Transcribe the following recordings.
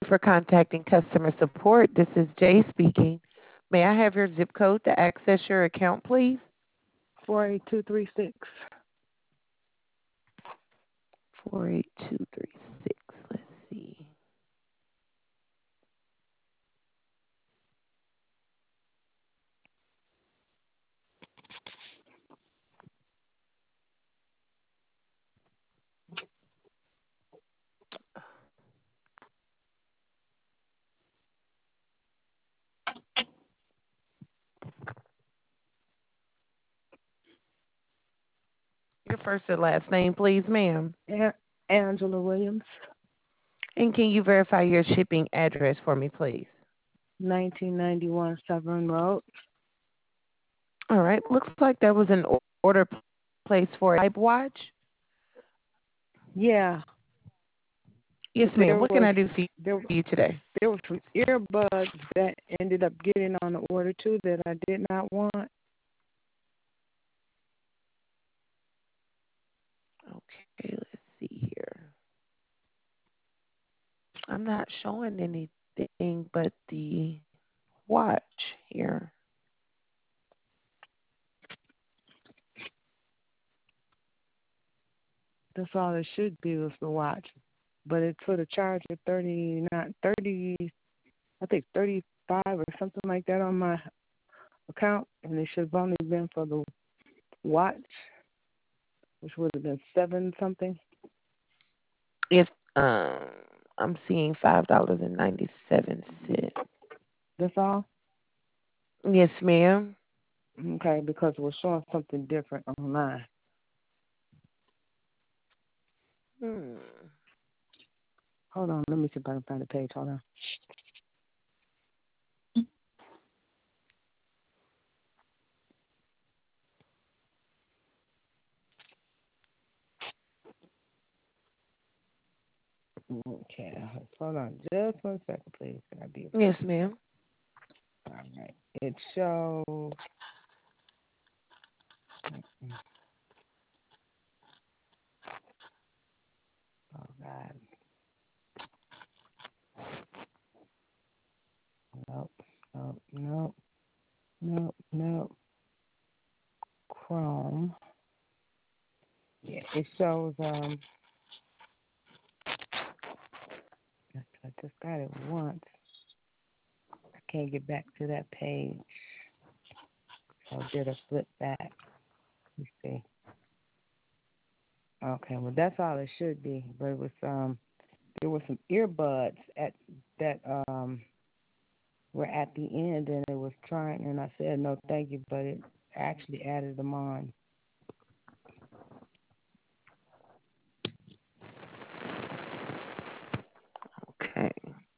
for contacting customer support. This is Jay speaking. May I have your zip code to access your account, please? 48236. 48236. Let's see. Your first and last name, please, ma'am. Angela Williams, And can you verify your shipping address for me, please? 1991 Severn Road. All right. Looks like there was an order placed for a type watch. Yeah, Yes, ma'am. there What can was I do for there you today? there were some earbuds that ended up getting on the order too that I did not want. Okay, let's see here. I'm not showing anything but the watch here. That's all it should be was the watch. But it put a charge of 30, not 30, I think 35 or something like that on my account, and it should have only been for the watch, which would have been seven something. If I'm seeing $5.97. That's all. Yes, ma'am. Okay, because it was showing something different online. Hmm. Hold on, let me see if I can find the page. Hold on. Okay, hold on just 1 second, please. Can I be? Yes, ma'am. All right. It shows. Oh God. Nope. Nope. Nope. Nope. Nope. Chrome. Yeah, it shows. I just got it once. I can't get back to that page. So I did a flip back. Let's see. Okay, well that's all it should be. But it was there were some earbuds at that were at the end, and it was trying, and I said no thank you, but it actually added them on. Okay.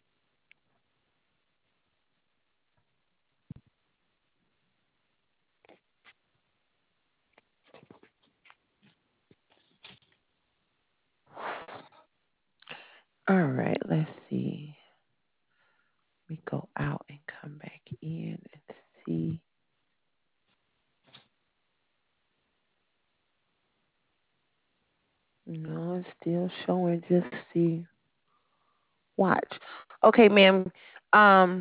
All right. Let's see. We go out and come back in and see. No, it's still showing just the watch. Okay, ma'am. Um,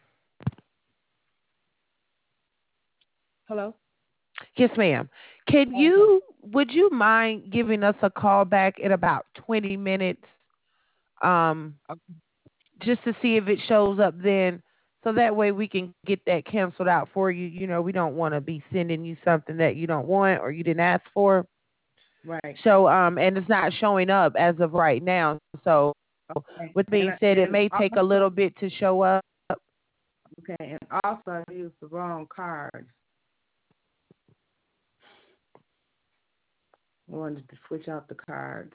Hello. yes, ma'am. Can Oh, okay. would you mind giving us a call back in about 20 minutes? Um, Okay. just to see if it shows up then. So that way we can get that canceled out for you. You know, we don't want to be sending you something that you don't want or you didn't ask for. Right. So, and it's not showing up as of right now. So, Okay. with being said, it And may take a also little bit to show up. okay, and also I used the wrong card. I wanted to switch out the cards.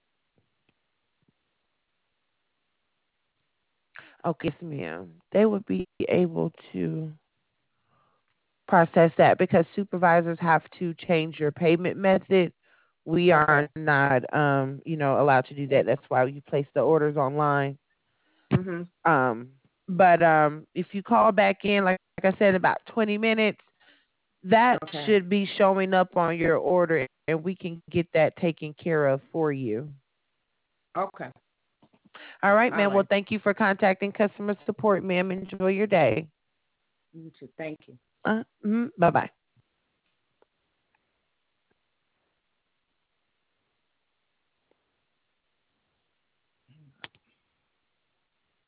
Okay, yes, ma'am. They would be able to process that because supervisors have to change your payment method. We are Okay. not, allowed to do that. That's why you place the orders online. Mhm. Um, but if you call back in, like I said, about 20 minutes, that Okay. should be showing up on your order, and we can get that taken care of for you. Okay. All right, All ma'am. Well, right. thank you for contacting customer support, ma'am. Enjoy your day. You too. Thank you. Bye bye.